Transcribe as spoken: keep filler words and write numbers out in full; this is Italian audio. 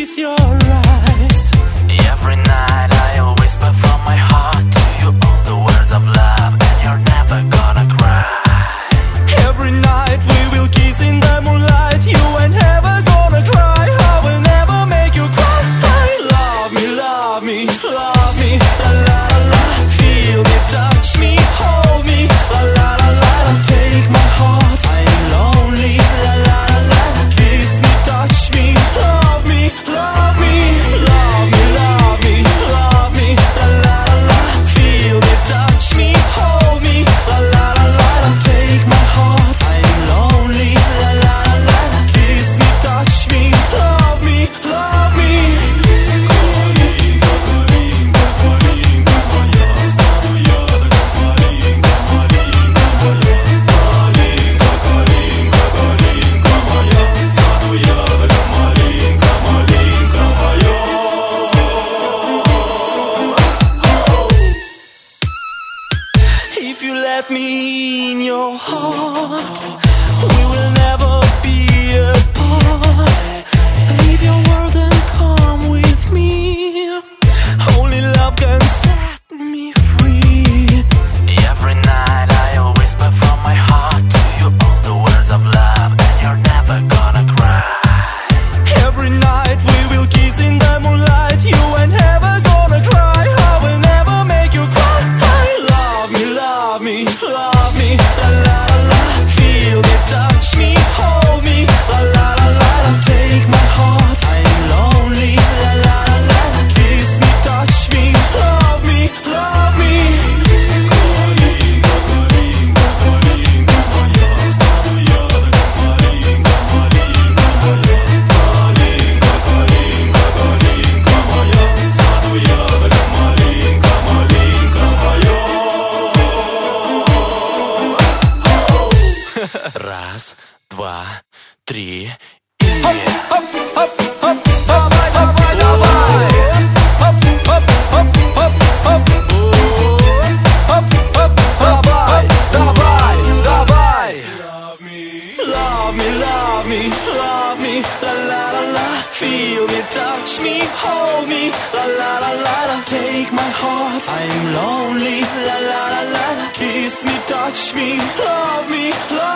please your eyes. Every night I'll whisper from my heart to you all the words of love, and you're never gonna cry. Every night we will kiss in the moonlight. You ain't ever gonna cry. I will never make you cry. Love me, love me, love me. La la la la. Feel me, touch me, hold me. La la la la. Take my heart. I'm lonely. La la la la. Kiss me, touch me, love me, love me, love me, love me, love me. La la la la. Feel me, touch me, hold me. La la la la. Take my heart. I'm lonely. La la la la. Kiss me, touch me, love me, love me. If you let me in your heart, we will never be apart. Leave your world and come with me. Only love can set me free. Every night I'll whisper from my heart to you all the words of love, and you're never gonna cry. Every night we will kiss in the moonlight. You ain't ever gonna cry. I will never make you cry. Love me, love me, love me. La la la la. Feel me, touch me, hold me. La la la la. Take my heart. I'm lonely. La la la la. Kiss me, touch me, love me, love me. Раз, два, три и... Давай, давай, давай. Хоп, хоп, хоп, хоп, хоп. Хоп, хоп, давай, давай, давай. Love me, love me, love me, love me. La la la la. Feel me, touch me, hold me. La la la la. Take my heart. I'm lonely. La la la la. Kiss me, touch me, love me, love me.